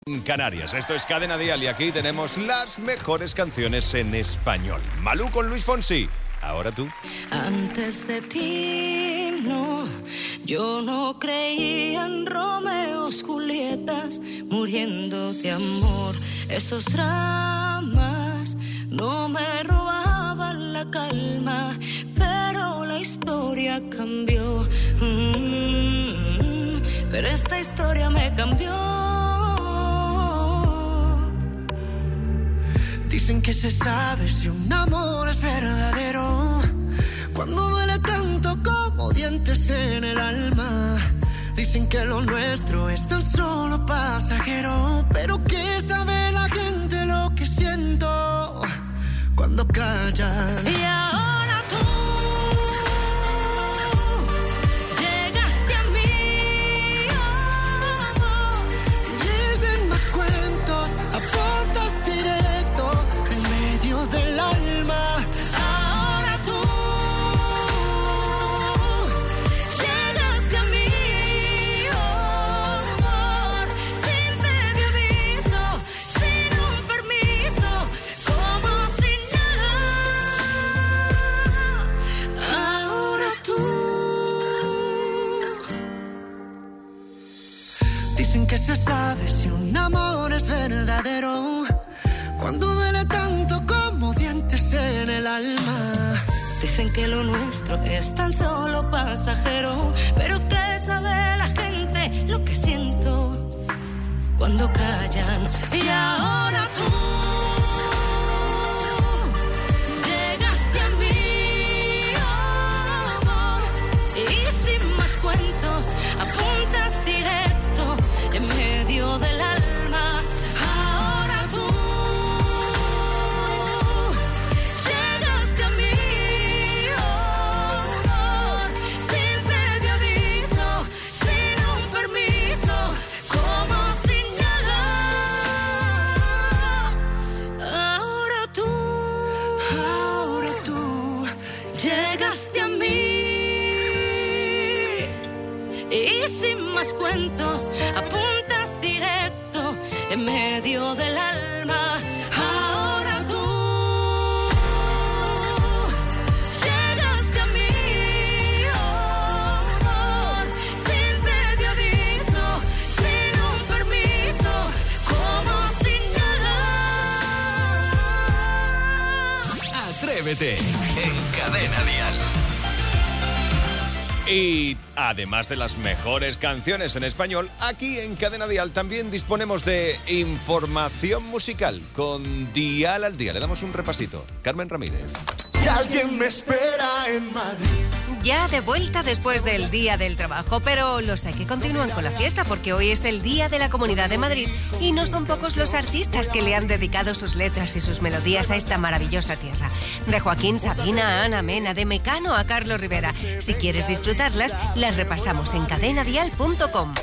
Canarias. Esto es Cadena Dial y aquí tenemos las mejores canciones en español. Malú con Luis Fonsi. Ahora tú. Antes de ti, no, yo no creía en Romeos, Julietas, muriendo de amor. Esos dramas no me robaban la calma, pero la historia cambió. Pero esta historia me cambió. Dicen que se sabe si un amor es verdadero cuando duele tanto como dientes en el alma. Dicen que lo nuestro es tan solo pasajero, pero ¿qué sabe la gente lo que siento cuando callan? Y ahora tú llegaste a mí, y dicen más cuentos, apuntas directo en medio del alma. ahora tú llegaste a mí, amor, sin previo aviso, sin un permiso, como si nada. Ahora tú. Dicen que se sabe si un amor es verdadero cuando duele tanto como dientes en el alma. Dicen que lo nuestro es tan solo pasajero, pero ¿qué sabe la gente lo que siento cuando callan? Y ahora tú llegaste a mí, amor, y sin más cuentos apuntas directo en medio del alma. Ahora tú llegaste a mí, amor, sin previo aviso, sin un permiso, como si nada. Ahora tú llegaste a mí, y sin más cuentos apuntas directo en medio del alma. Ahora tú llegaste a mí, amor, sin previo aviso, sin un permiso, como si nada. Atrévete en Cadena Dial. Y además de las mejores canciones en español, aquí en Cadena Dial también disponemos de información musical con Dial al Día. Le damos un repasito. Carmen Ramírez. Y alguien me espera en Madrid. Ya de vuelta después del Día del Trabajo, pero los hay que continúan con la fiesta porque hoy es el Día de la Comunidad de Madrid y no son pocos los artistas que le han dedicado sus letras y sus melodías a esta maravillosa tierra. De Joaquín Sabina a Ana Mena, de Mecano a Carlos Rivera. Si quieres disfrutarlas, las repasamos en cadenadial.com.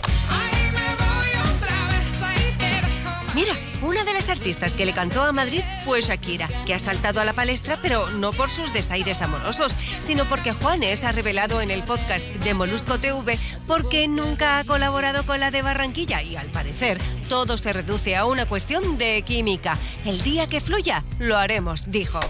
Mira, una de las artistas que le cantó a Madrid fue Shakira, que ha saltado a la palestra, pero no por sus desaires amorosos, sino porque Juanes ha revelado en el podcast de Molusco TV porque nunca ha colaborado con la de Barranquilla y, al parecer, todo se reduce a una cuestión de química. El día que fluya, lo haremos, dijo.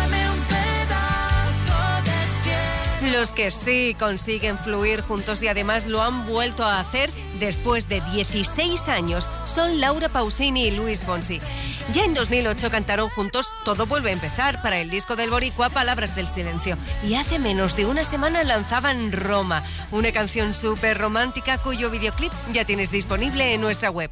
Los que sí consiguen fluir juntos y además lo han vuelto a hacer después de 16 años son Laura Pausini y Luis Fonsi. Ya en 2008 cantaron juntos Todo vuelve a empezar para el disco del boricua Palabras del silencio y hace menos de una semana lanzaban Roma, una canción súper romántica cuyo videoclip ya tienes disponible en nuestra web.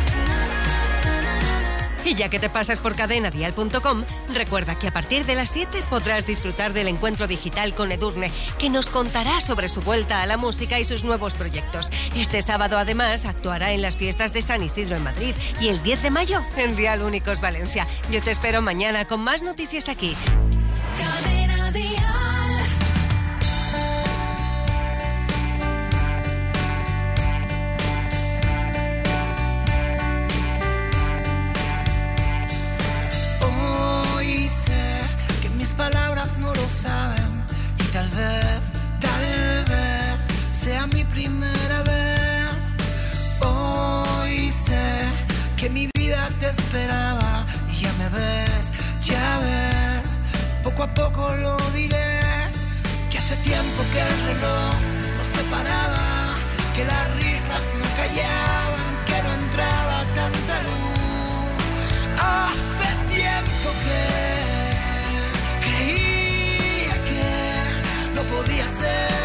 Y ya que te pasas por cadenadial.com, recuerda que a partir de las 7 podrás disfrutar del encuentro digital con Edurne, que nos contará sobre su vuelta a la música y sus nuevos proyectos. Este sábado, además, actuará en las fiestas de San Isidro en Madrid y el 10 de mayo en Dial Únicos Valencia. Yo te espero mañana con más noticias aquí. Cadena Dial. Palabras no lo saben y tal vez sea mi primera vez. Hoy sé que mi vida te esperaba y ya me ves, ya ves. Poco a poco lo diré, que hace tiempo que el reloj nos separaba, que las risas no callaban, que no entraba tanta luz. Hace tiempo que creía que no podía ser.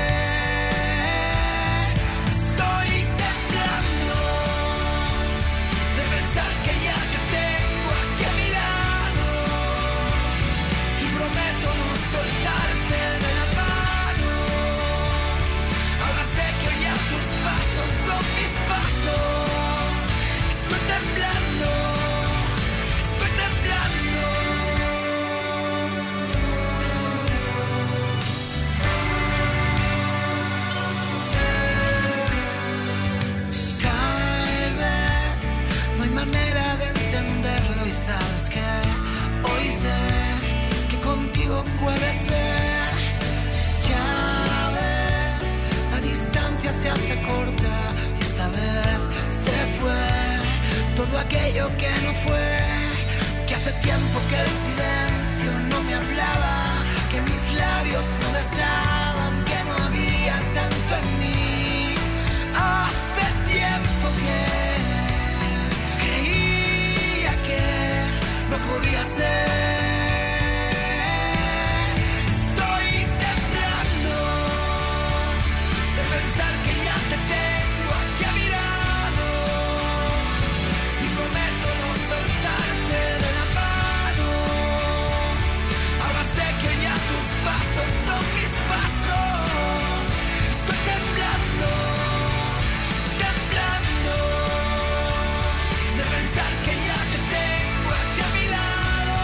Estoy temblando de pensar que ya te tengo aquí a mi lado y prometo no soltarte de la mano. Ahora sé que hoy ya tus pasos son mis pasos. Estoy temblando, estoy temblando. Tal vez no hay manera de entenderlo y sabes que hoy sé que contigo puede ser. Ya ves, la distancia se hace corta y esta vez se fue todo aquello que no fue, que hace tiempo que el silencio no me hablaba, que mis labios no besaban, que no había tanto en mí. Hace tiempo que creía que no podía ser. Estoy temblando de pensar que ya te tengo aquí a mi lado y prometo no soltarte de la mano. Ahora sé que ya tus pasos son mis pasos. Estoy temblando, temblando de pensar que ya te tengo aquí a mi lado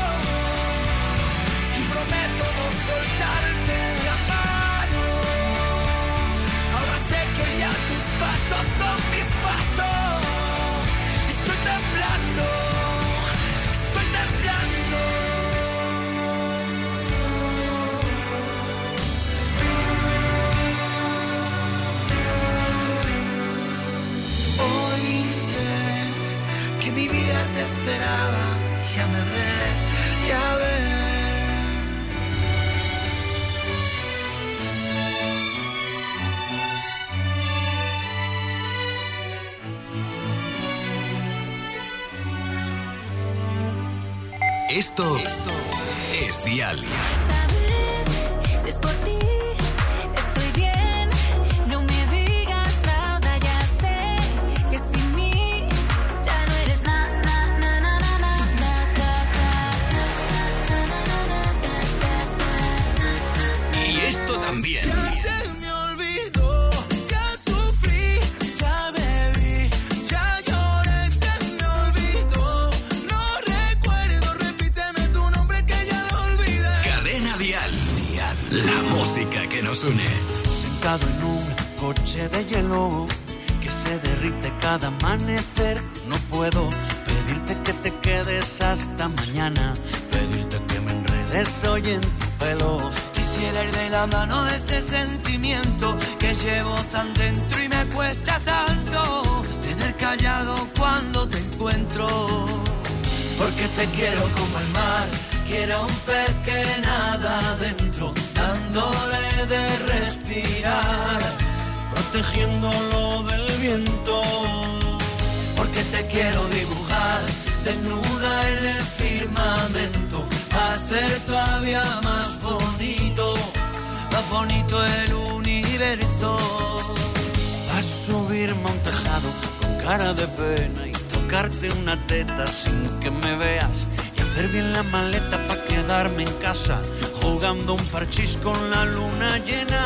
y prometo no soltarte de la mano. Ahora sé que ya tus pasos son mis pasos. Estoy temblando, estoy temblando. Hoy sé que mi vida te esperaba, ya me ves, ya ves. Esto es Dial. Si es por ti, estoy bien. No me digas nada, ya sé que sin mí ya no eres nada. Y esto también. Se me olvidó, ya sufrí, ya bebí, ya lloré, se me olvidó. No recuerdo, repíteme tu nombre que ya lo olvidé. Cadena Dial. La música que nos une. Sentado en un coche de hielo que se derrite cada amanecer. No puedo pedirte que te quedes hasta mañana, pedirte que me enredes hoy en tu pelo. Quisiera ir de la mano de este sentimiento que llevo tan dentro y me cuesta tanto tener callado cuando te encuentro. Porque te quiero como el mar, quiero un pez que nada adentro, dándole de respirar, protegiéndolo del viento. porque te quiero dibujar desnuda en el firmamento, a ser todavía más bonito el universo. A subirme a un tejado con cara de pena y tocarte una teta sin que me veas, y hacer bien la maleta para quedarme en casa jugando un parchís con la luna llena.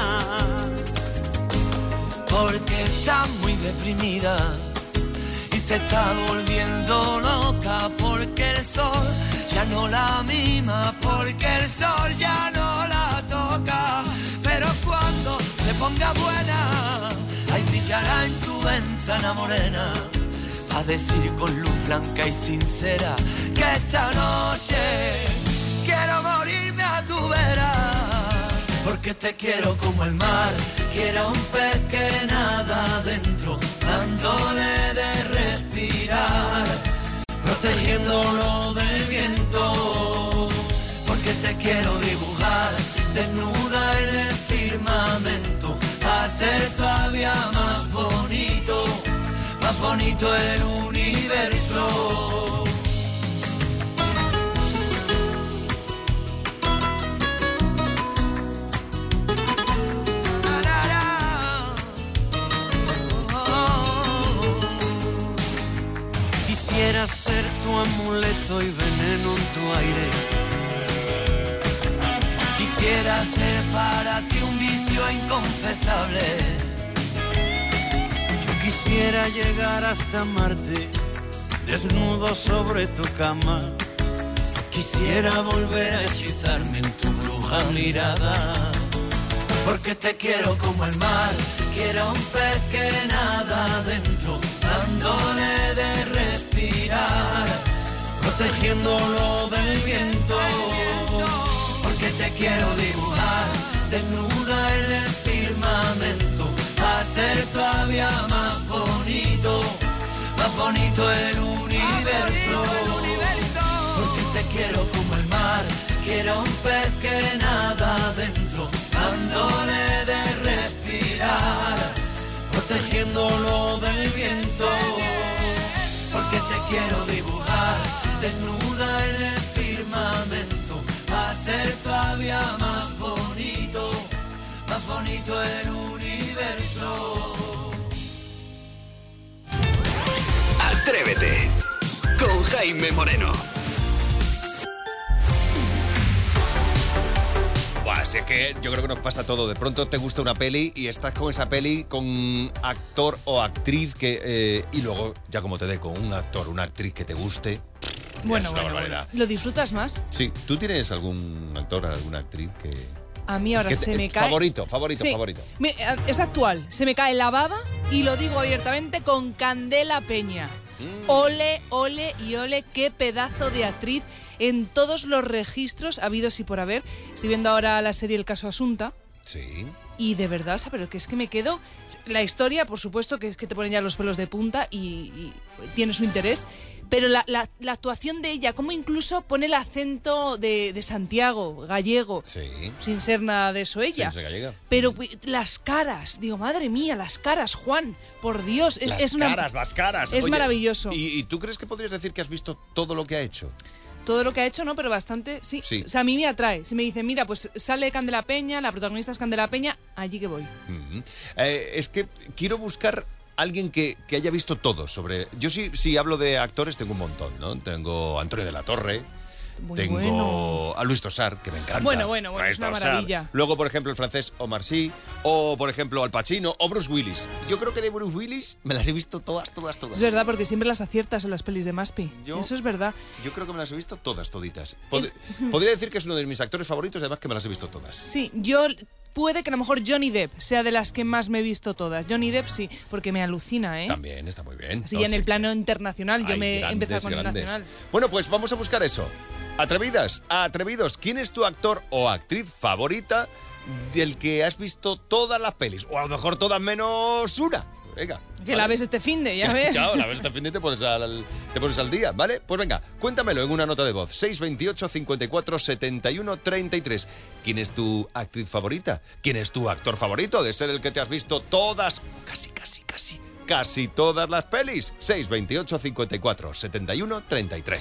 Porque está muy deprimida y se está volviendo loca, porque el sol ya no la mima, porque el sol ya no la toca. Pero cuando se ponga buena, ahí brillará en tu ventana morena, a decir con luz blanca y sincera que esta noche quiero morirme a tu vera. Porque te quiero como el mar, quiero un pez que nada adentro, dándole de respirar, protegiéndolo del viento. Porque te quiero dibujar, desnuda en el firmamento, a ser todavía más bonito el universo. Quisiera ser tu amuleto y veneno en tu aire. Quisiera ser para ti un vicio inconfesable. Yo quisiera llegar hasta Marte, desnudo sobre tu cama. Quisiera volver a hechizarme en tu bruja mirada. Porque te quiero como el mar, quiero un pez que nada adentro, dándole de respirar, protegiéndolo del viento. Porque te quiero dibujar, desnuda en el firmamento, a ser todavía más bonito el universo. Porque te quiero como el mar, quiero un pez que nada adentro, dándole de respirar, protegiéndolo del viento. Porque te quiero dibujar, desnuda en el firmamento, a ser todavía más bonito el universo. Atrévete con Jaime Moreno. Así es que yo creo que nos pasa todo. De pronto te gusta una peli y estás con esa peli con actor o actriz que y luego ya como te dé con un actor, una actriz que te guste. Bueno, ¿lo disfrutas más? Sí. ¿Tú tienes algún actor, alguna actriz que...? A mí ahora se me cae... Favorito. Sí. Es actual. Se me cae la baba y lo digo abiertamente con Candela Peña. Ole, ole y ole, qué pedazo de actriz en todos los registros habidos y por haber. Estoy viendo ahora la serie El caso Asunta. Sí. Y de verdad, o sea, pero que es que me quedo... La historia, por supuesto, que es que te ponen ya los pelos de punta y tiene su interés. Pero la actuación de ella, como incluso pone el acento de Santiago, gallego, sí, sin ser nada de eso ella. Sin ser gallega. Pero las caras, digo, madre mía, las caras, Juan, por Dios. Las caras. Es maravilloso. ¿Y tú crees que podrías decir que has visto todo lo que ha hecho? Todo lo que ha hecho, no, pero bastante, sí. O sea, a mí me atrae. Si me dicen, mira, pues sale Candela Peña, la protagonista es Candela Peña, allí que voy. Es que quiero buscar... alguien que haya visto todo sobre... Yo sí hablo de actores, tengo un montón, ¿no? Tengo a Antonio de la Torre, tengo a Luis Tosar, que me encanta. Bueno, es una maravilla. Luego, por ejemplo, el francés Omar Sy, o por ejemplo Al Pacino, o Bruce Willis. Yo creo que de Bruce Willis me las he visto todas. Es verdad, porque siempre las aciertas en las pelis de Maspi. Eso es verdad. Yo creo que me las he visto todas, toditas. Podría decir que es uno de mis actores favoritos, además que me las he visto todas. Sí, yo... Puede que a lo mejor Johnny Depp sea de las que más me he visto todas. Johnny Depp sí, porque me alucina, ¿eh? También está muy bien. Sí, en el plano internacional, yo me he empezado con el nacional. Bueno, pues vamos a buscar eso. Atrevidas, atrevidos, ¿quién es tu actor o actriz favorita del que has visto todas las pelis? O a lo mejor todas menos una. Venga. Que la ves este finde, ya ves. Claro, la ves este finde y te pones al día, ¿vale? Pues venga, cuéntamelo en una nota de voz. 628 54 71 33. ¿Quién es tu actriz favorita? ¿Quién es tu actor favorito? De ser el que te has visto todas, casi todas las pelis. 628 54 71 33.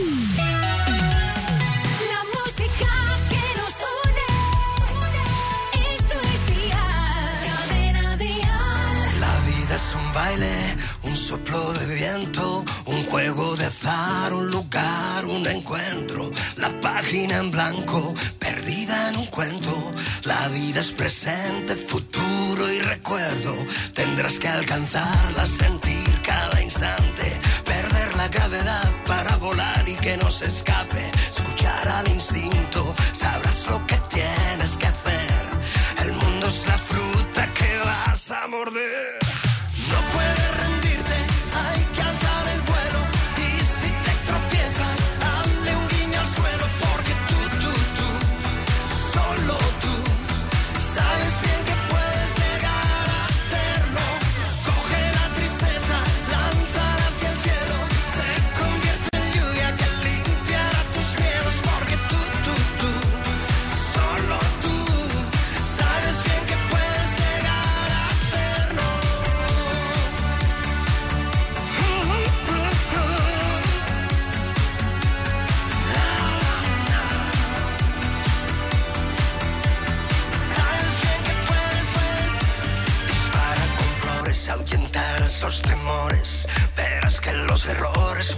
Es un baile, un soplo de viento, un juego de azar, un lugar, un encuentro. La página en blanco, perdida en un cuento. La vida es presente, futuro y recuerdo. Tendrás que alcanzarla, sentir cada instante. Perder la gravedad para volar y que no se escape. Escuchar al instinto, sabrás lo que tienes que hacer. El mundo es la fruta que vas a morder. No puedes rendirte, hay que alzar el vuelo. Y si te tropiezas, hazle un guiño al suelo. Porque tú, solo tú,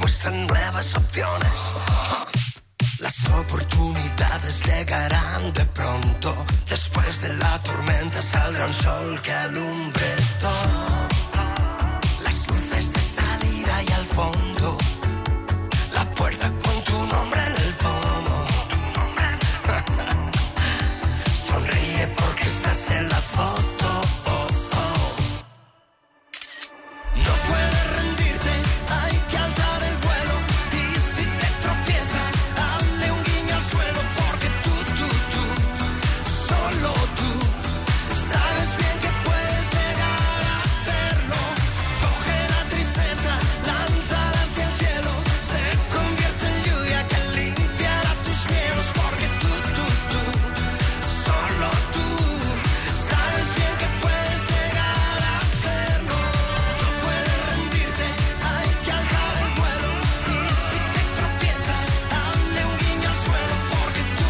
muestran nuevas opciones. Las oportunidades llegarán de pronto. Después de la tormenta saldrá un sol que alumbre todo. Las luces de salida y al fondo. La puerta con tu nombre en el pomo. Sonríe porque estás en la foto. No puedes rendirte, hay que alzar el vuelo. Y si te tropiezas, hazle un guiño al suelo. Porque tú, solo tú, sabes bien que puedes llegar a hacerlo. Coge la tristeza, lánzala hacia el cielo. Se convierte en lluvia que limpiará tus miedos. Porque tú, solo tú, sabes bien que puedes llegar a hacerlo. No puedes rendirte, hay que alzar el vuelo. Y si te tropiezas, hazle un guiño al suelo. Porque tú,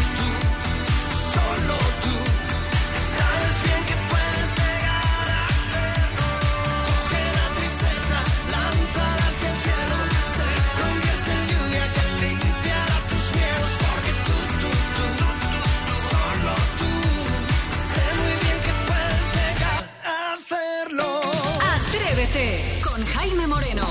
solo tú, sabes bien que puedes llegar a hacerlo. Coge la tristeza, lánzala hacia el cielo. Se convierte en lluvia que limpiará tus miedos. Porque tú, solo tú, sé muy bien que puedes llegar a hacerlo. Atrévete con Jaime Moreno.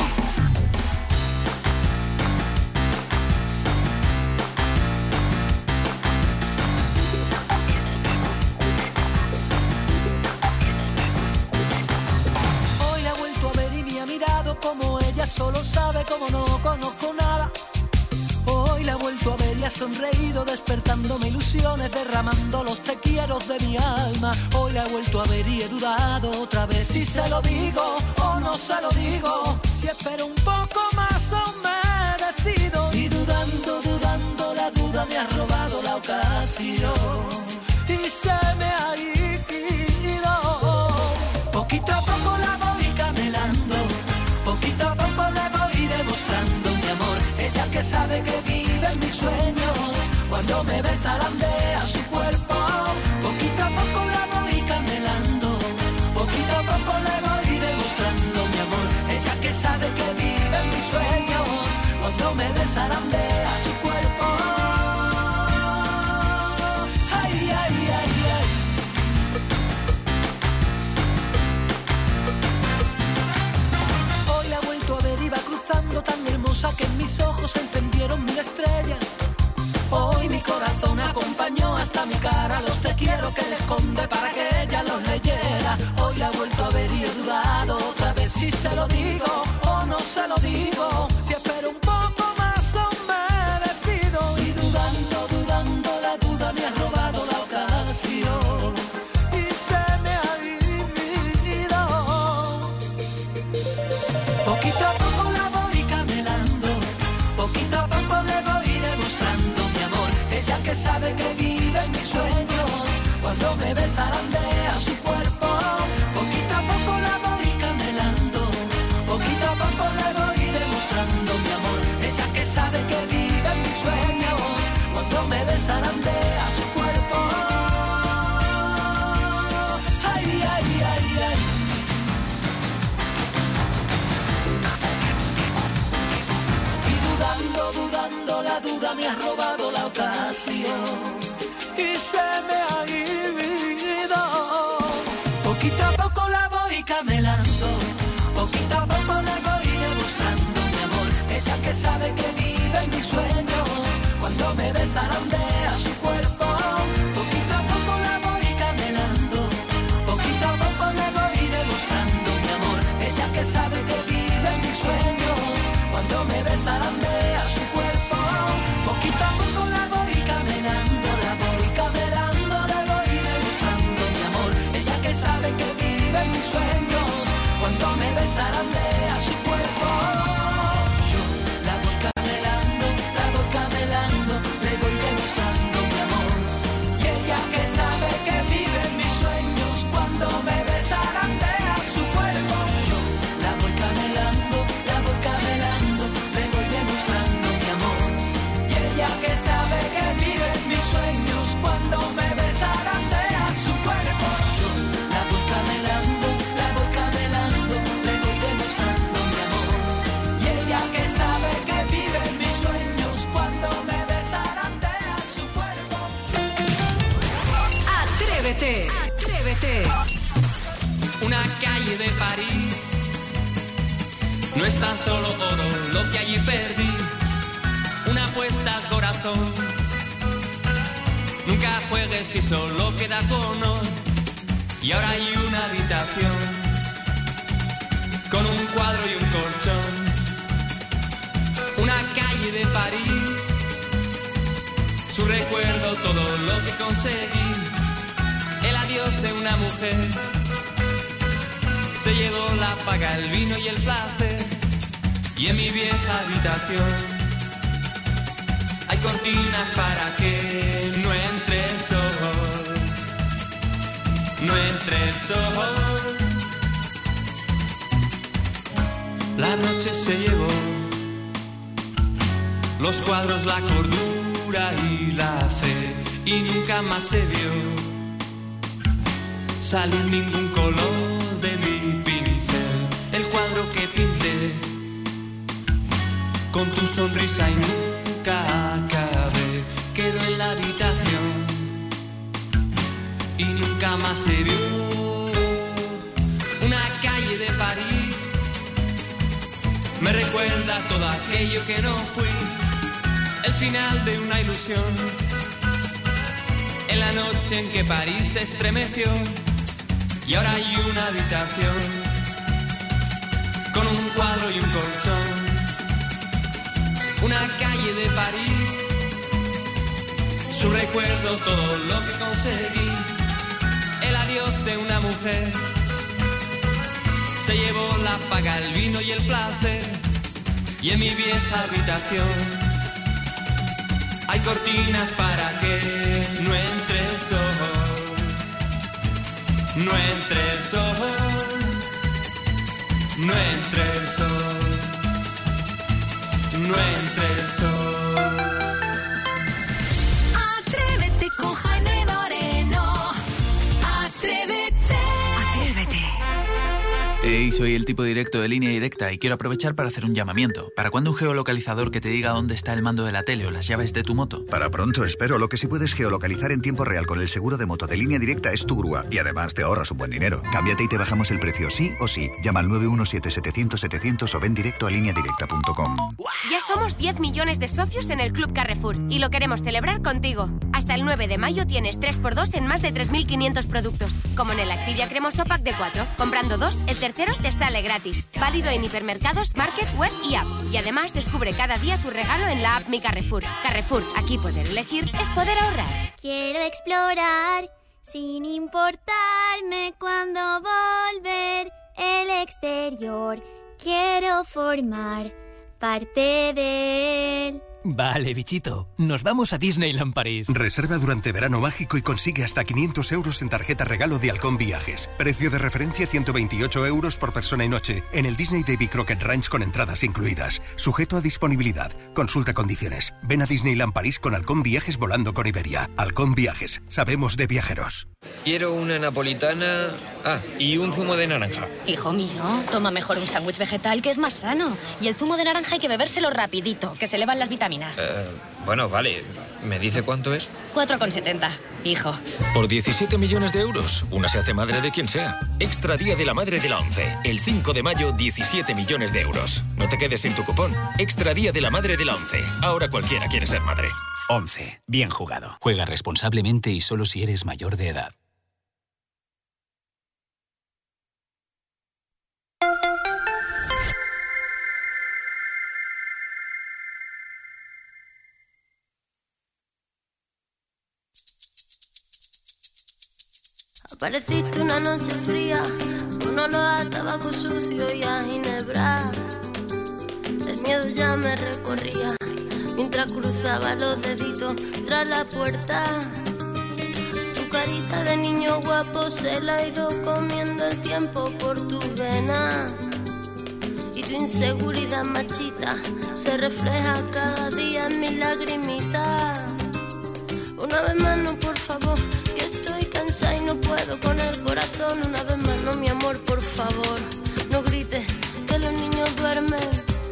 Hoy la he vuelto a ver y me ha mirado como ella solo sabe, como no conozco nada. Hoy la he vuelto a ver y ha sonreído, despertándome ilusiones, derramando los te quiero de mi alma. Hoy la he vuelto a ver y he dudado otra vez si se lo digo o no se lo digo. Si espero un poco más o me decido. Y dudando, la duda me ha robado la ocasión. Y se me ha ido. Poquito a poco la voy camelando. Poquito a poco le voy demostrando mi amor. Ella que sabe que vive en mis sueños. Cuando me besa alandea su cuerpo. Poquito a poco la voy camelando. Poquito a poco le voy demostrando mi amor. Ella que sabe que vive en mis sueños. Cuando me besa alandea su cuerpo. Ay, ay, ay, ay. Hoy la he vuelto a ver y va cruzando tan hermosa que en mis ojos se encendieron 1000 estrellas. Hoy mi corazón acompañó hasta mi cara los te quiero que le esconde para que ella los leyera. Hoy la he vuelto a ver y he dudado otra vez si se lo digo o no se lo digo. Si espero un poco más o me decido. Y dudando, la duda me ha robado la ocasión. Y se me ha ido. Poquito a poco la voy camelando. Poquito a poco le voy demostrando mi amor. Ella que sabe que vive en mis sueños. Cuando me besa alandea su cuerpo. Poquito a poco la voy camelando. Poquito a poco le voy demostrando mi amor. Ella que sabe que vive en mis sueños. Cuando me besa alandea su cuerpo. Ay, ay, ay, ay. Y dudando, la duda me ha robado la ocasión. Y se me ha ido. Poquito a poco la voy camelando. Poquito a poco le voy demostrando mi amor. Ella que sabe que vive en mis sueños. Cuando me besa alandea su cuerpo. Poquito a poco la voy camelando. Poquito a poco le voy demostrando mi amor. Ella que sabe que vive en mis sueños. Cuando me besa alandea su cuerpo. Poquito a poco la voy camelando. La voy camelando, le voy demostrando mi amor. Ella que sabe que vive en mis sueños. Cuando me besa alandea su cuerpo. Yo la voy camelando, le voy demostrando mi amor. Y ella que sabe que vive en mis sueños. Cuando me besa alandea su cuerpo. Yo la voy camelando, le voy demostrando. Atrévete. Atrévete. Una calle de París no es tan solo oro lo que allí perdí. Una apuesta al corazón. Nunca juegues si solo queda tu honor. Y ahora hay una habitación con un cuadro y un colchón. Una calle de París, su recuerdo, todo lo que conseguí. El adiós de una mujer se llevó la paga, el vino y el placer. Y en mi vieja habitación hay cortinas para que no entre el sol. No entre el sol. La noche se llevó los cuadros, la cordura y la fe. Y nunca más se vio salir ningún color de mi pincel. El cuadro que pinté con tu sonrisa y nunca acabé quedó en la habitación y nunca más se vio. Una calle de París me recuerda todo aquello que no fui. El final de una ilusión, en la noche en que París se estremeció. Y ahora hay una habitación con un cuadro y un colchón. Una calle de París, su recuerdo, todo lo que conseguí. El adiós de una mujer se llevó la paga, el vino y el placer. Y en mi vieja habitación hay cortinas para que no entre el sol. No entre el sol. No entre el sol. No entre el sol. Atrévete con Jaime Moreno. Atrévete. Atrévete. Hey, soy el tipo directo de Línea Directa y quiero aprovechar para hacer un llamamiento. ¿Para cuándo un geolocalizador que te diga dónde está el mando de la tele o las llaves de tu moto? Para pronto, espero. Lo que sí puedes geolocalizar en tiempo real con el seguro de moto de Línea Directa es tu grúa. Y además te ahorras un buen dinero. Cámbiate y te bajamos el precio sí o sí. Llama al 917-700-700 o ven directo a lineadirecta.com. Ya somos 10 millones de socios en el Club Carrefour y lo queremos celebrar contigo. Hasta el 9 de mayo tienes 3x2 en más de 3.500 productos, como en el Activia Cremoso Pack de 4. Comprando 2, el tercero te sale gratis. Válido en hipermercados, market, web y app. Y además descubre cada día tu regalo en la app Mi Carrefour. Carrefour, aquí poder elegir es poder ahorrar. Quiero explorar sin importarme cuándo volver el exterior. Quiero formar parte de él. Vale, bichito. Nos vamos a Disneyland París. Reserva durante verano mágico y consigue hasta 500 euros en tarjeta regalo de Halcón Viajes. Precio de referencia 128 euros por persona y noche en el Disney Davy Crockett Ranch con entradas incluidas. Sujeto a disponibilidad. Consulta condiciones. Ven a Disneyland París con Halcón Viajes volando con Iberia. Halcón Viajes. Sabemos de viajeros. Quiero una napolitana... y un zumo de naranja. Hijo mío, toma mejor un sándwich vegetal que es más sano. Y el zumo de naranja hay que bebérselo rapidito, que se elevan las vitaminas. Bueno, vale. ¿Me dice cuánto es? 4,70, hijo. Por 17 millones de euros, una se hace madre de quien sea. Extra Día de la Madre de la ONCE. El 5 de mayo, 17 millones de euros. No te quedes sin tu cupón. Extra Día de la Madre de la ONCE. Ahora cualquiera quiere ser madre. ONCE. Bien jugado. Juega responsablemente y solo si eres mayor de edad. Apareciste una noche fría, con olor a tabaco sucio y a ginebra. El miedo ya me recorría, mientras cruzaba los deditos tras la puerta. Tu carita de niño guapo se la ha ido comiendo el tiempo por tus venas. Y tu inseguridad machita se refleja cada día en mis lagrimitas. Una vez más no, por favor, que estoy cansada y no puedo con el corazón. Una vez más no, mi amor, por favor, no grites que los niños duermen.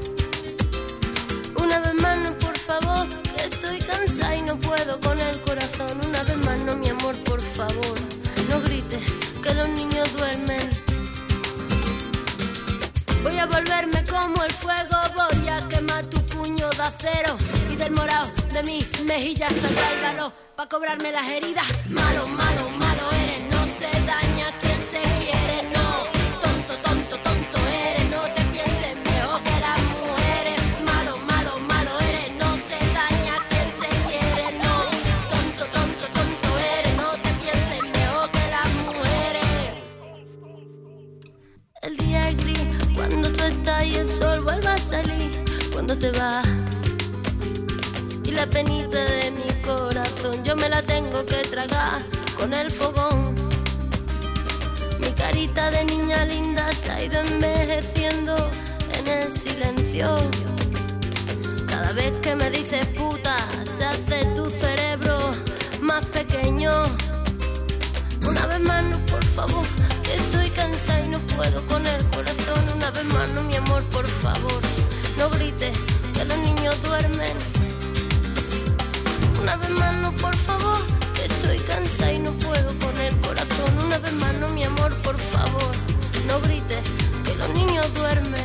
Una vez más no, por favor, que estoy cansada y no puedo con el corazón. Una vez más no, mi amor, por favor, puño de acero y del morado de mis mejillas saldrá el valor pa' cobrarme las heridas. Malo, malo, malo eres, no se daña quien se quiere, no. Tonto, tonto, tonto eres, no te pienses mejor que las mujeres. Malo, malo, malo eres, no se daña quien se quiere, no. Tonto, tonto, tonto eres, no te pienses mejor que las mujeres. El día es gris cuando tú estás y el sol vuelve a salir. Cuando te vas y la penita de mi corazón yo me la tengo que tragar con el fogón. Mi carita de niña linda se ha ido envejeciendo en el silencio. Cada vez que me dices puta se hace tu cerebro más pequeño. Una vez más no, por favor, que estoy cansada y no puedo con el corazón. Una vez más no, mi amor, por favor, no grites que los niños duermen. Una vez más no, por favor, que estoy cansada y no puedo con el corazón. Una vez más no, mi amor, por favor, no grites que los niños duermen.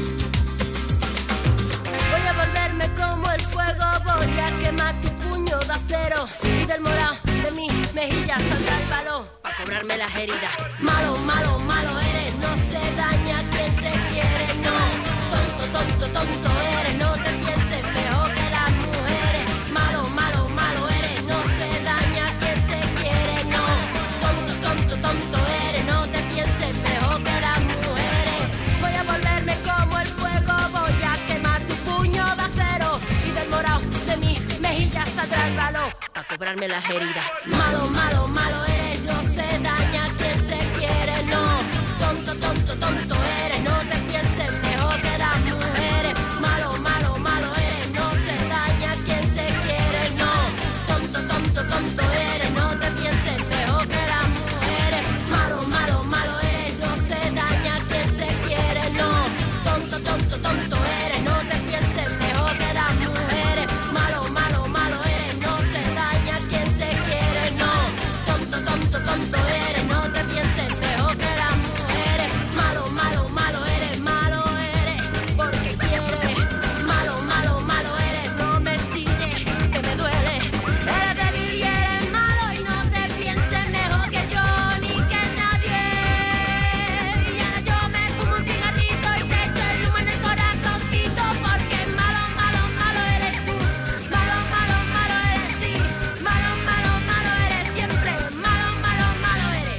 Voy a volverme como el fuego, voy a quemar tu puño de acero y del morado de mis mejillas saldrá el valor pa' cobrarme las heridas. Malo, malo, malo eres, no se daña quien se quiere, no. Tonto, tonto, tonto eres, no te pienses mejor que las mujeres. Malo, malo, malo eres, no se daña quien se quiere, no. Tonto, tonto, tonto eres, no te pienses mejor que las mujeres. Voy a volverme como el fuego, voy a quemar tu puño de acero y del morado de mis mejillas saldrá el valor pa' cobrarme las heridas. Malo, malo, malo eres, no se daña quien se quiere, no. Tonto, tonto, tonto eres, no te pienses mejor que las mujeres. Malo, malo, malo eres, no se daña quien se quiere, no. Tonto, tonto, tonto eres, no te pienses mejor que las mujeres. Malo, malo, malo eres, no se daña quien se quiere, no. Tonto, tonto, tonto eres, no te pienses mejor que las mujeres. Malo, malo, malo eres, no se daña quien se quiere, no. Tonto, tonto, tonto eres, no te pienses mejor que las mujeres. Malo, malo, malo eres, porque quieres. Malo, malo, malo eres, no me chilles, que me duele. Eres débil y eres malo y no te pienses mejor que yo ni que nadie. Y ahora yo me fumo un cigarrito y te echo el humo en el corazoncito, porque malo, malo, malo eres tú. Malo, malo, malo eres, sí. Malo, malo, malo eres siempre. Malo, malo, malo eres.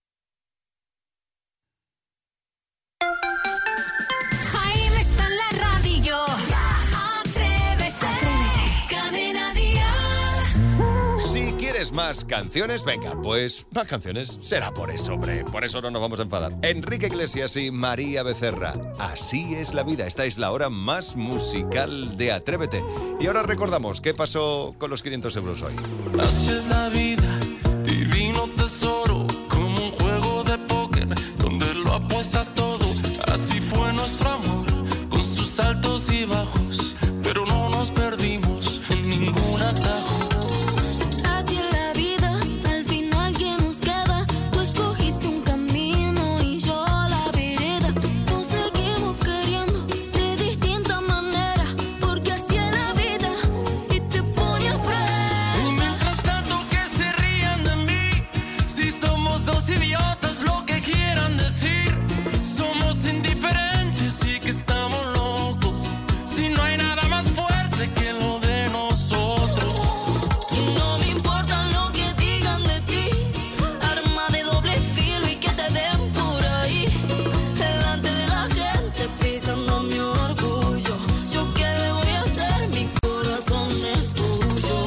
Jaime está en la radio. Atrévete. Cadena Dial. Si quieres más canciones, venga, pues más canciones. Será por eso, hombre. Por eso no nos vamos a enfadar. Enrique Iglesias y María Becerra. Así es la vida. Esta es la hora más musical de Atrévete. Y ahora recordamos qué pasó con los 500 euros hoy. Así es la vida, divino tesoro, como un juego de póker donde lo apuestas todo. Así fue nuestro amor, con sus altos y bajos, pero no nos perdimos en ningún atajo. Así es la vida, al final que nos queda. Tú escogiste un camino y yo la vereda. Nos seguimos queriendo de distinta manera, porque así es la vida y te pone a prueba. Y mientras tanto que se rían de mí, si somos dos idiotas, lo que quieran decir. Somos indiferentes y que estamos locos, si no hay nada más fuerte que lo de nosotros. Y no me importa lo que digan de ti, arma de doble filo y que te den por ahí, delante de la gente pisando mi orgullo. Yo qué le voy a hacer, mi corazón es tuyo.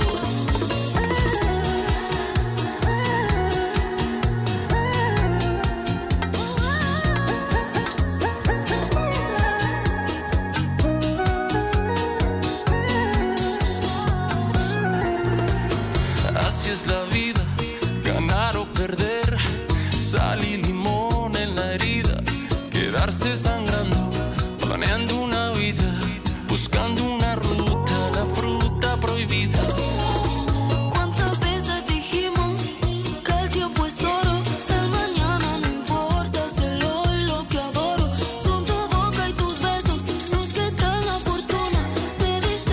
Así es la vida, ganar o perder, sal y limón en la herida, quedarse sangrando, planeando una vida, buscando una ruta, la fruta prohibida. ¿Cuántas veces dijimos que el tiempo es oro? El mañana no importa, es el hoy lo que adoro. Son tu boca y tus besos los que traen la fortuna. Me diste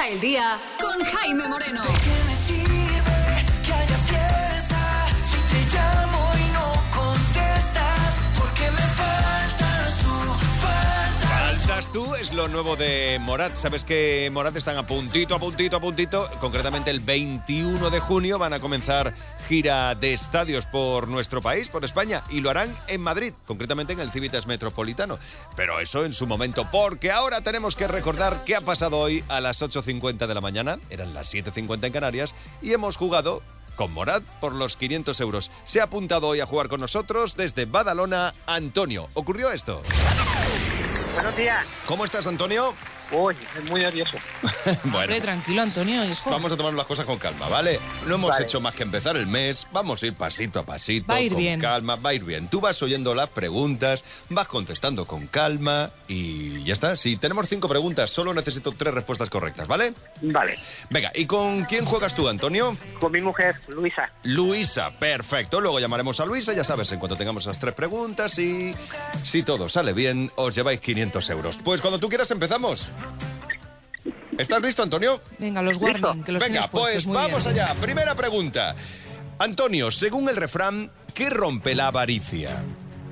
Comienza el día con Jaime Moreno. ¿De qué me sirve que haya fiesta si te llamo y no contestas? Porque me faltas tú, Faltas tú es lo nuevo de Morat. Sabes que Morat están a puntito. Concretamente el 21 de junio van a comenzar gira de estadios por nuestro país, por España, y lo harán en Madrid, concretamente en el Civitas Metropolitano. Pero eso en su momento, porque ahora tenemos que recordar qué ha pasado hoy a las 8:50 de la mañana. Eran las 7:50 en Canarias y hemos jugado con Morat por los 500 euros. Se ha apuntado hoy a jugar con nosotros desde Badalona Antonio. ¿Ocurrió esto? Buenos días. ¿Cómo estás, Antonio? Uy, es muy nervioso. Bueno, Hombre, tranquilo, Antonio. Hijo. vamos a tomar las cosas con calma, ¿vale? No hemos Vale. hecho más que empezar el mes. Vamos a ir pasito a pasito, Va a ir con bien. calma. Va a ir bien. Tú vas oyendo las preguntas, vas contestando con calma y ya está. Si tenemos 5 preguntas, solo necesito 3 respuestas correctas, ¿vale? Vale. Venga, ¿y con quién juegas tú, Antonio? Con mi mujer, Luisa. Luisa, perfecto. Luego llamaremos a Luisa, ya sabes, en cuanto tengamos las 3 preguntas y si todo sale bien, os lleváis 500 euros. Pues cuando tú quieras empezamos. ¿Estás listo, Antonio? Venga, los warning, que los Venga, tienes puestos, pues muy vamos bien. allá. Primera pregunta. Antonio, según el refrán, ¿qué rompe la avaricia?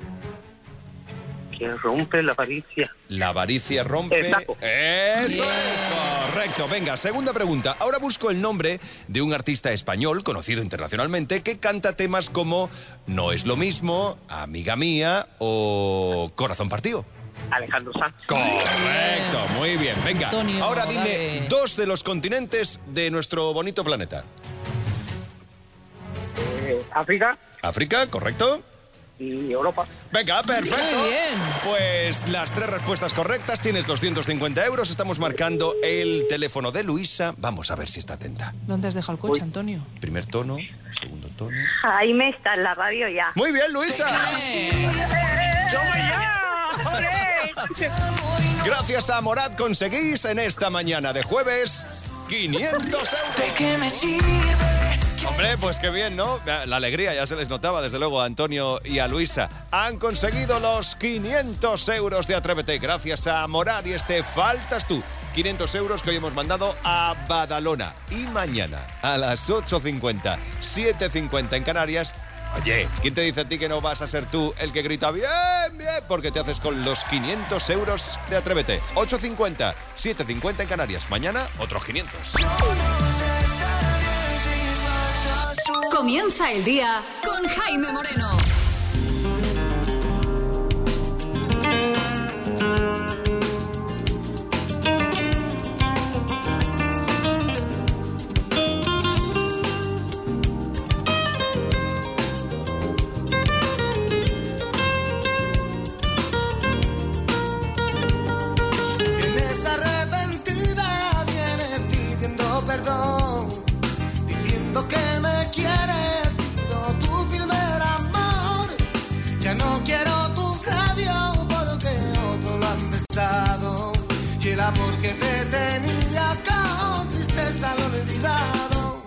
Que rompe la avaricia. La avaricia rompe... El saco. ¡Eso es correcto! Venga, segunda pregunta. Ahora busco el nombre de un artista español conocido internacionalmente que canta temas como No es lo mismo, Amiga mía o Corazón partido. Alejandro Sanz. Correcto, muy bien. Venga, Antonio, ahora dime dale. 2 de los continentes de nuestro bonito planeta. África África, ¿correcto? y Europa. Venga, perfecto. Muy bien. Pues las 3 respuestas correctas, tienes 250 euros. Estamos marcando el teléfono de Luisa. Vamos a ver si está atenta. ¿Dónde has dejado el coche, Antonio? Primer tono, segundo tono. Jaime está en la radio ya. Muy bien, Luisa. Gracias a Morat conseguís en esta mañana de jueves 500 euros. ¿De qué me sirve? Hombre, pues qué bien, ¿no? La alegría ya se les notaba, desde luego, a Antonio y a Luisa. Han conseguido los 500 euros de Atrévete gracias a Morat y este Faltas Tú. 500 euros que hoy hemos mandado a Badalona. Y mañana, a las 8:50, 7:50 en Canarias. Oye, ¿quién te dice a ti que no vas a ser tú el que grita bien, bien? Porque te haces con los 500 euros de Atrévete. 8:50, 7:50 en Canarias. Mañana, otros 500. Comienza el día con Jaime Moreno. Vienes arrepentida, vienes pidiendo perdón, diciendo que me quieres, sido tu primer amor. Ya no quiero tus labios porque otro lo han besado. Y el amor que te tenía con tristeza lo he olvidado.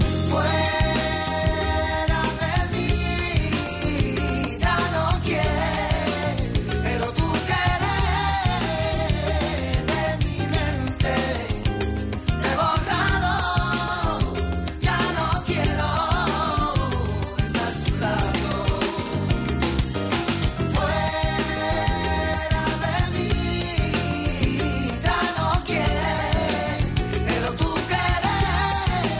Fuera de mí, ya no quiero tu querer de mi mente. Te he borrado, ya no quiero besar tu labio. Fuera de mí, ya no quiero tu querer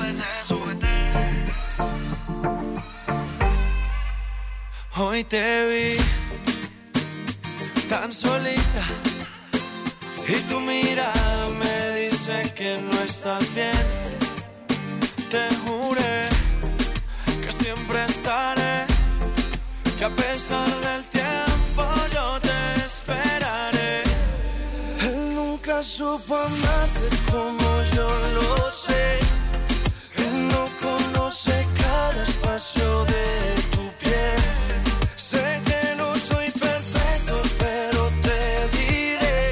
Hoy te vi tan solita y tu mirada me dice que no estás bien. Te juré que siempre estaré, que a pesar del tiempo yo te esperaré. Él nunca supo amarte como yo lo sé. Él no conoce cada espacio de tu piel. Sé que no soy perfecto, pero te diré,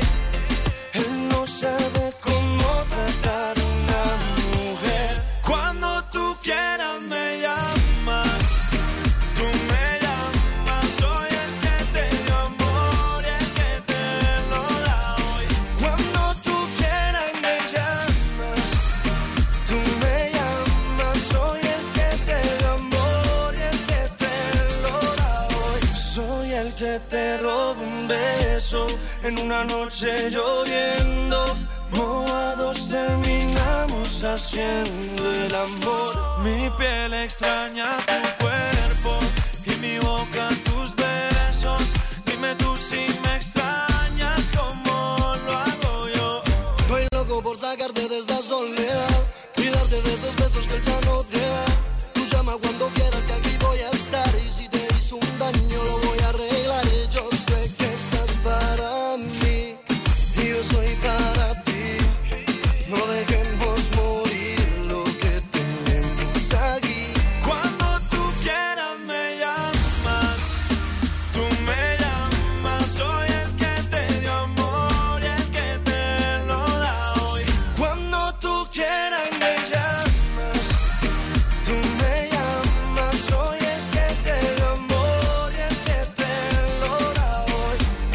él no sabe cómo tratar a una mujer. Cuando tú quieras me llamas, tú me llamas. Soy el que te dio amor y el que te lo da hoy. Cuando tú quieras me llamas, tú me llamas. Soy el que te dio amor y el que te lo da hoy. Soy el que te roba un beso en una noche lloviendo. Mojados terminamos haciendo el amor. Mi piel extraña tu cuerpo y mi boca tus besos. Dime tú si me extrañas como lo hago yo. Estoy loco por sacarte de esta soledad y darte de esos besos que él ya no te da. Tú llama cuando quieras que aquí voy a estar. Y si te hizo un daño lo voy a arreglar. Yo sé que estás para mí y yo soy para ti. No dejemos morir lo que tenemos aquí. Cuando tú quieras me llamas, tú me llamas. Soy el que te dio amor y el que te lo da hoy. Cuando tú quieras me llamas, tú me llamas. Soy el que te dio amor y el que te lo da hoy.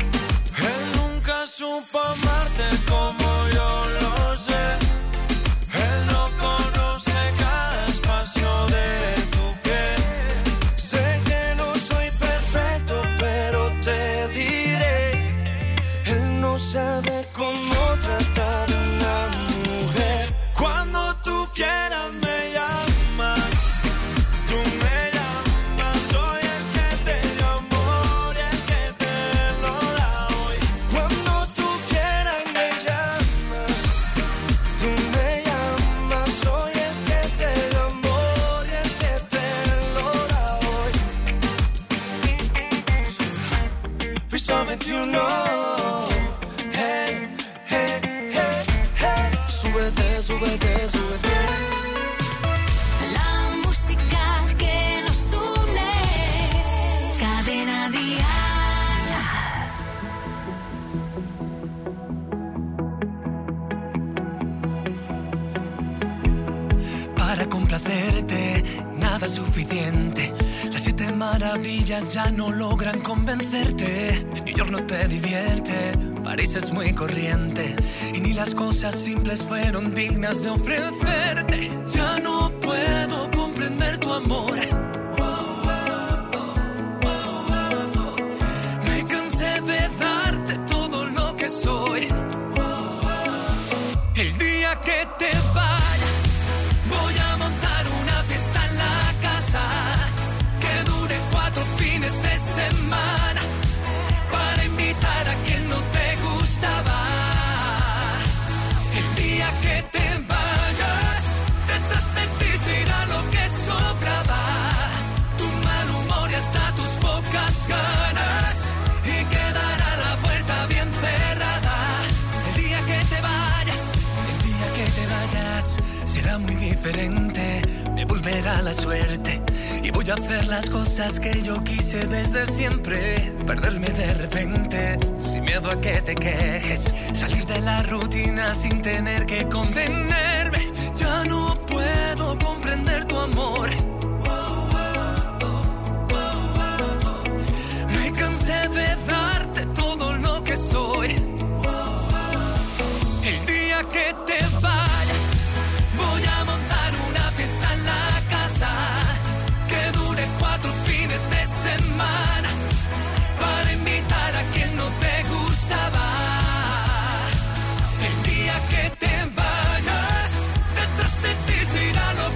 Él nunca supo amarte como yo lo sé. Él no conoce cada espacio de tu piel. Sé que no soy perfecto, pero te diré, él no sabe cómo tratar a una mujer. Cuando tú quieras me llamas, tú me llamas. Soy el que te dio amor y el que te lo da hoy. Cuando tú quieras me llamas, tú me llamas. Soy el que te dio amor y el que te lo da hoy. Piso 21. Hey, hey, hey, hey. Súbete, súbete, súbete. La música que nos une. Cadena Dial. Para complacerte, nada es suficiente. Las 7 maravillas ya no logran convencerte. New York no te divierte, París es muy corriente. Y ni las cosas simples fueron dignas de ofrecerte. Ya no puedo comprender tu amor. Me cansé de darte todo lo que soy. El día que te vayas, voy a montar una fiesta en la casa que dure 4 fines de semana para invitar a quien no te gustaba. El día que te vayas, detrás de ti se irá lo que sobraba. Tu mal humor y hasta tus pocas ganas y quedará la puerta bien cerrada. El día que te vayas, será muy diferente, me volverá la suerte y voy a hacer las cosas que yo quise desde siempre. Perderme de repente, sin miedo a que te quejes, salir de la rutina sin tener que contenerme. Ya no puedo comprender tu amor. Me cansé de darte todo lo que soy. El día que te vayas, voy a montar una fiesta en la casa que dure 4 fines de semana para invitar a quien no te gustaba. El día que te vayas, detrás de ti se irá lo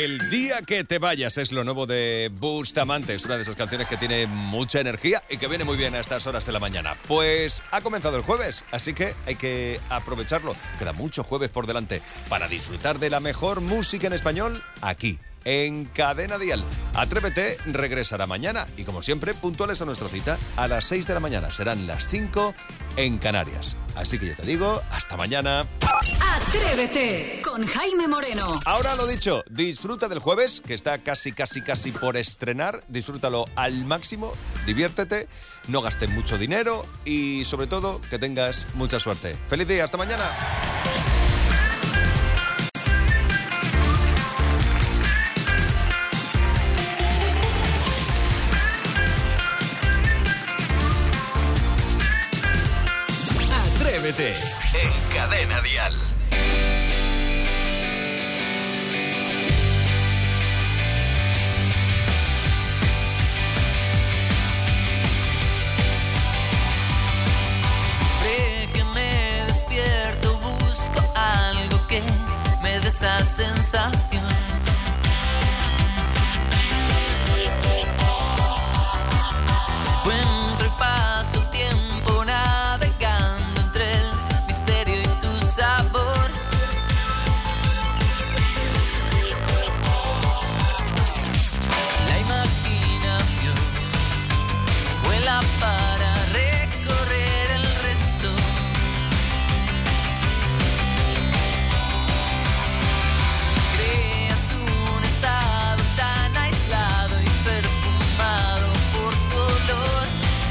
El día que te vayas es lo nuevo de Bustamante. Es una de esas canciones que tiene mucha energía y que viene muy bien a estas horas de la mañana. Pues ha comenzado el jueves, así que hay que aprovecharlo. Queda mucho jueves por delante para disfrutar de la mejor música en español aquí, en Cadena Dial. Atrévete regresará mañana y, como siempre, puntuales a nuestra cita a las 6 de la mañana. Serán las 5 en Canarias. Así que yo te digo, hasta mañana. Atrévete con Jaime Moreno. Ahora lo dicho, disfruta del jueves, que está casi por estrenar. Disfrútalo al máximo, diviértete, no gastes mucho dinero y, sobre todo, que tengas mucha suerte. ¡Feliz día! ¡Hasta mañana! Atrévete en Cadena Dial. Siempre que me despierto busco algo que me dé esa sensación. Encuentro y paso el tiempo navegando entre el misterio y tu sabor. La imaginación vuela para recorrer el resto. Creas un estado tan aislado y perfumado por tu olor.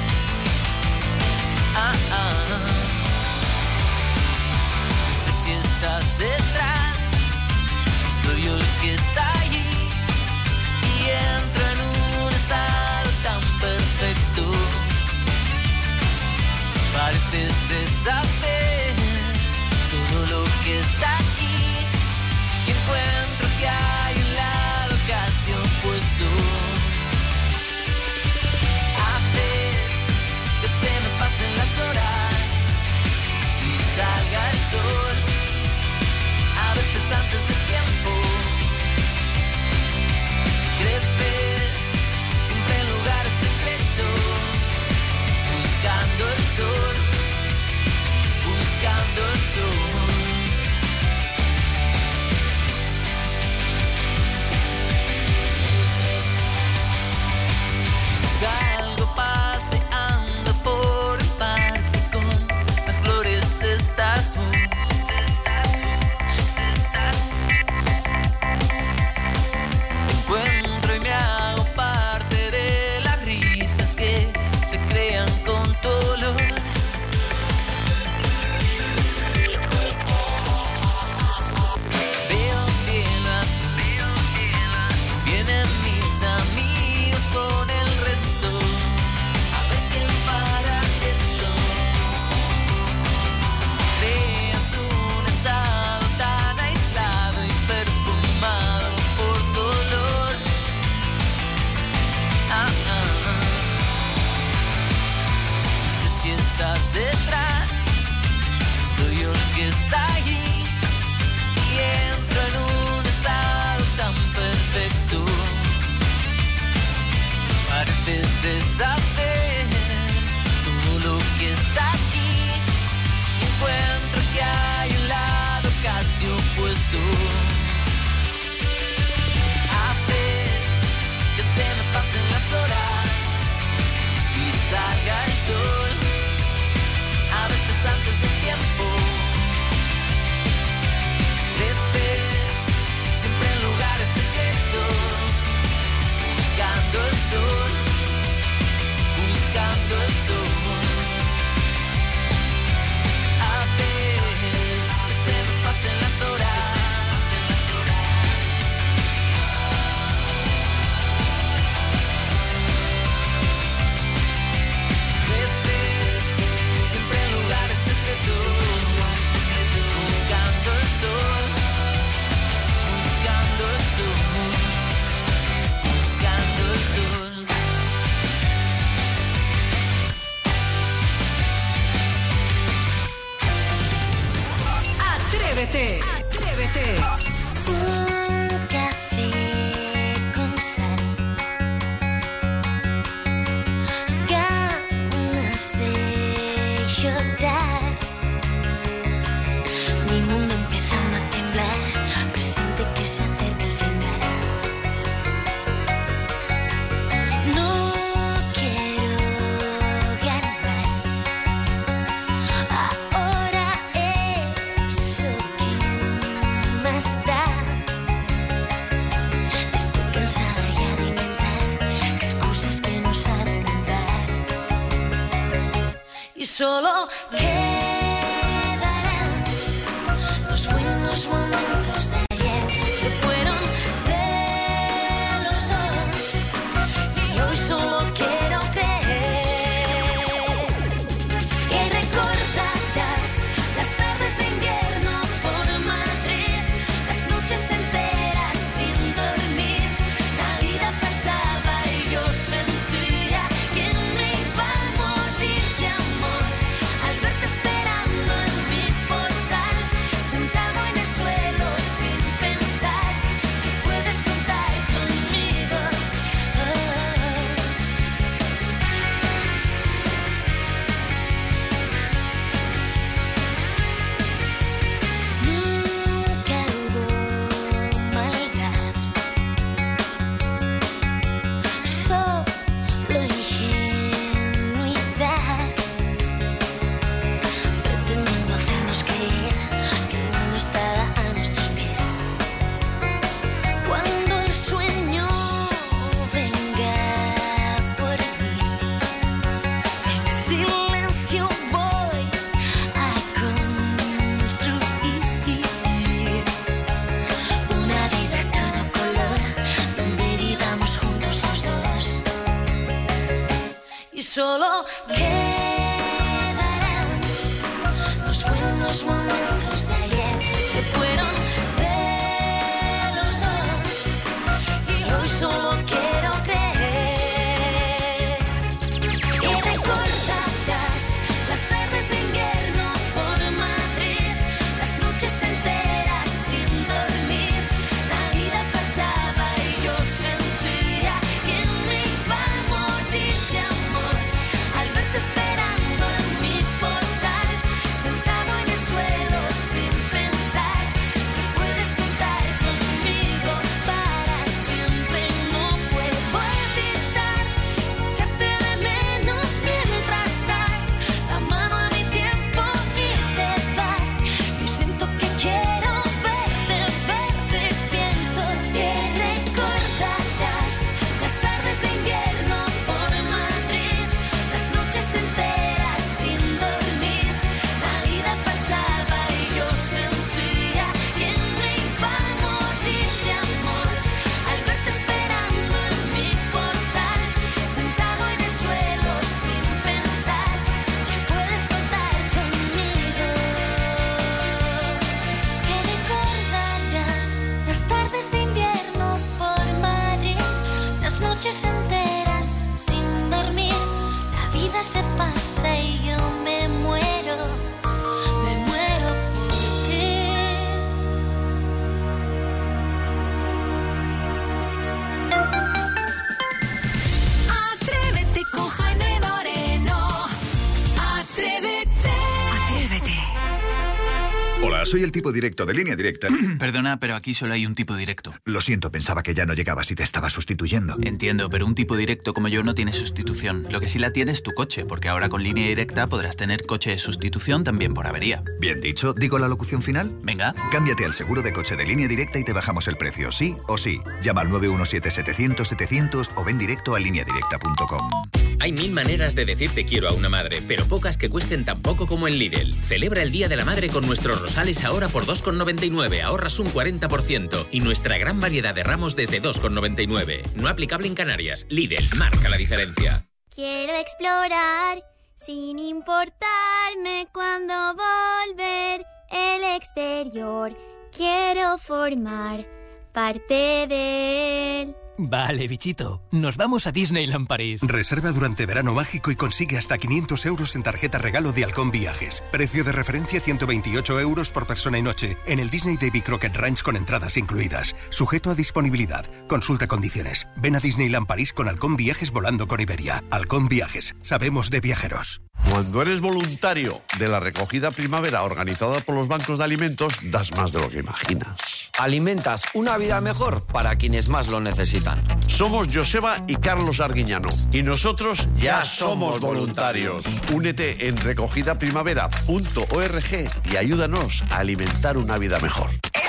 No sé si estás detrás, soy yo el que está allí y entro en un estado tan perfecto. Pareces deshacer todo lo que está aquí y encuentro que hay un lado casi opuesto. Haces que se me pasen las horas y salga el sol, a veces antes del tiempo. Creces siempre en lugares secretos, buscando el sol, buscando el sol. Si salgo paseando por el parque con las flores, estás vos. Te encuentro y me hago parte de las risas que se crean con tu olor. Veo un cielo azul, vienen mis amigos con el resto. A ver quién para esto. Creas un estado tan aislado y perfumado por tu olor. No sé si estás detrás, soy yo el que está allí y entro en un estado tan perfecto. Pareces deshacer todo lo que está aquí y encuentro que hay un lado casi opuesto. Haces que se me pasen las horas y salga el sol, a veces antes del tiempo. Creces siempre en lugares secretos, buscando el sol, buscando el sol. Haces que se me pasen las horas. Creces siempre en lugares secretos, buscando el sol, buscando el sol, buscando el sol. Atrévete, atrévete. Un café más da? Estoy cansada ya de inventar excusas que no saben andar. Y solo quedarán los buenos momentos de ayer que fueron de los dos. Y hoy solo quiero creer que recordarás las tardes de invierno por Madrid, las noches enteras sin dormir. La vida pasaba y yo sentía que me iba a morir de amor al verte esperando en mi portal, sentado en el suelo sin pensar que puedes contar conmigo. Nunca hubo maldad, solo ingenuidad, pretendiendo hacernos creer que el mundo estaba a nuestros pies. Cuando el sueño venga por mí, en silencio voy a construir una vida a todo color, donde vivamos juntos los dos. Y solo quedarán los buenos momentos de ayer que fueron de los dos. Y hoy solo quiero creer que recordarás las tardes de invierno por Madrid, las noches enteras sin dormir. La vida pasaba y yo sentía que me iba a morir de amor al verte esperando en mi portal, sentado en el suelo sin pensar que puedes contar conmigo para siempre. No puedo evitar echarte de menos mientras das la mano a mi tiempo y te vas. Yo siento que quiero verte, pienso que recordarás las tardes de invierno por Madrid, las noches enteras sin dormir. La vida pasaba y yo sentía que me iba a morir de amor al verte esperando en mi portal, sentado en el suelo sin pensar que puedes contar conmigo. Que recordarás las tardes de invierno por Madrid, las noches enteras sin dormir. La vida se pasa y yo me muero por ti. Atrévete con Jaime Moreno. Atrévete. Atrévete. Hola, soy el tipo directo de Línea Directa. Perdona, pero aquí solo hay un tipo directo. Lo siento, pensaba que ya no llegabas y te estaba sustituyendo. Entiendo, pero un tipo directo como yo no tiene sustitución. Lo que sí la tiene es tu coche, porque ahora con Línea Directa podrás tener coche de sustitución también por avería. Bien dicho, ¿digo la locución final? Venga. Cámbiate al seguro de coche de Línea Directa y te bajamos el precio, sí o sí. Llama al 917-700-700 o ven directo a lineadirecta.com. Hay 1000 maneras de decir te quiero a una madre, pero pocas que cuesten tan poco como en Lidl. Celebra el Día de la Madre con nuestros rosales ahora por 2,99, ahorras un 40%. Y nuestra gran variedad de ramos desde 2,99. No aplicable en Canarias. Lidl, marca la diferencia. Quiero explorar sin importarme cuándo volver el exterior. Quiero formar parte de él. Vale, bichito. Nos vamos a Disneyland París. Reserva durante verano mágico y consigue hasta 500 euros en tarjeta regalo de Halcón Viajes. Precio de referencia 128 euros por persona y noche en el Disney Davy Crockett Ranch con entradas incluidas. Sujeto a disponibilidad. Consulta condiciones. Ven a Disneyland París con Halcón Viajes volando con Iberia. Halcón Viajes. Sabemos de viajeros. Cuando eres voluntario de la recogida primavera organizada por los bancos de alimentos, das más de lo que imaginas. Alimentas una vida mejor para quienes más lo necesitan. Somos Joseba y Carlos Arguiñano y nosotros ya somos voluntarios. Únete en recogidaprimavera.org y ayúdanos a alimentar una vida mejor. Este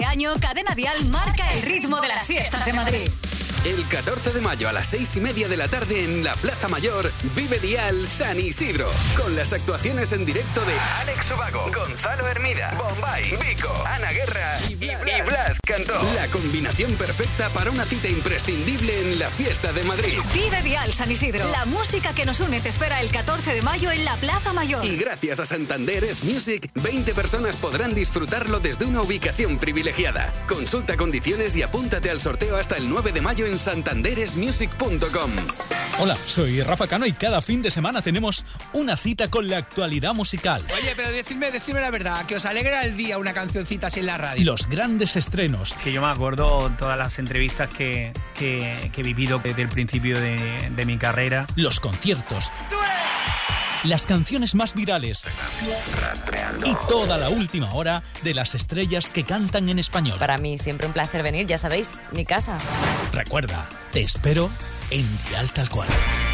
año, Cadena Dial marca el ritmo de las fiestas de Madrid. El 14 de mayo a las 6:30 de la tarde en la Plaza Mayor, Vive Dial San Isidro. Con las actuaciones en directo de Alex Ubago, Gonzalo Hermida, Bombay, Vico, Ana Guerra y Blas Cantó. La combinación perfecta para una cita imprescindible en la fiesta de Madrid. Vive Dial San Isidro. La música que nos une te espera el 14 de mayo en la Plaza Mayor. Y gracias a Santander Es Music, 20 personas podrán disfrutarlo desde una ubicación privilegiada. Consulta condiciones y apúntate al sorteo hasta el 9 de mayo en santanderesmusic.com. Hola, soy Rafa Cano y cada fin de semana tenemos una cita con la actualidad musical. Oye, pero decidme la verdad, que os alegra el día una cancioncita así en la radio. Los grandes estrenos. Que yo me acuerdo todas las entrevistas que he vivido desde el principio de mi carrera. Los conciertos. Las canciones más virales. Rastreando. Y toda la última hora de las estrellas que cantan en español. Para mí siempre un placer venir, ya sabéis, mi casa. Recuerda, te espero en Dial Tal Cual.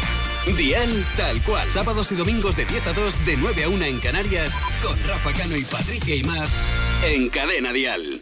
Dial Tal Cual. Sábados y domingos de 10 a 2, de 9 a 1 en Canarias, con Rafa Cano y Patricia Imaz en Cadena Dial.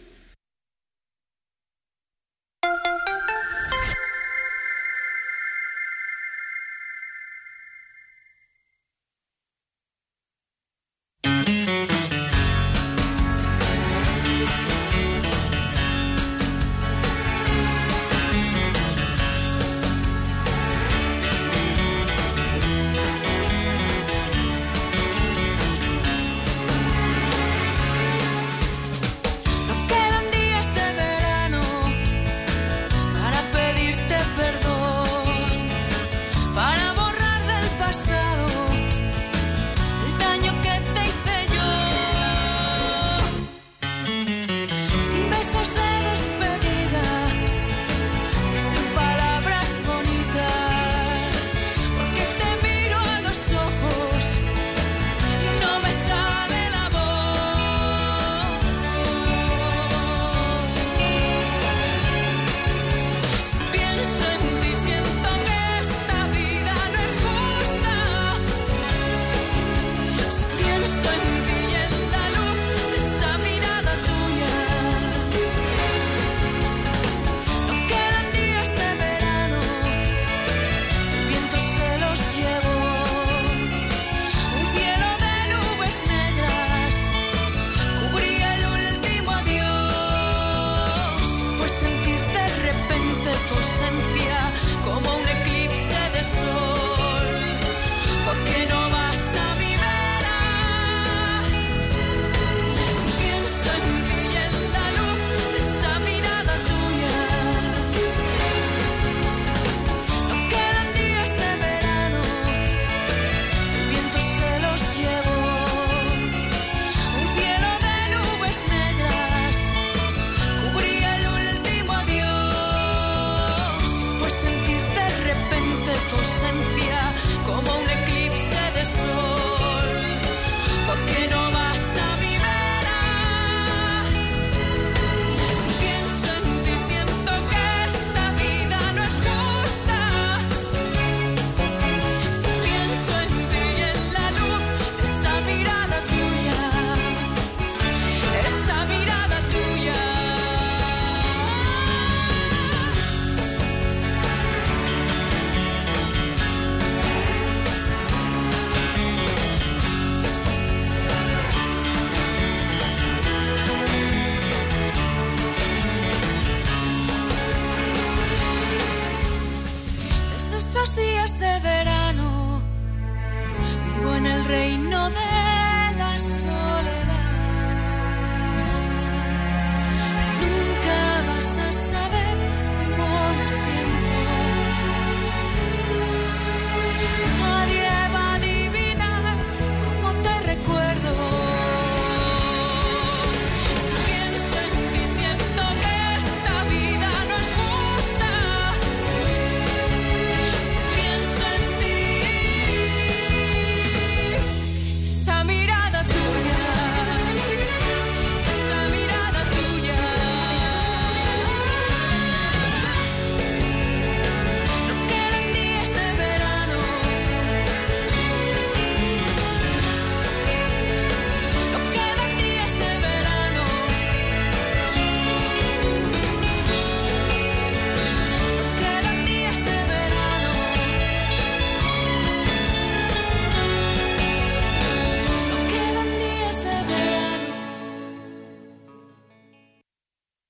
Esos días de verano vivo en el reino de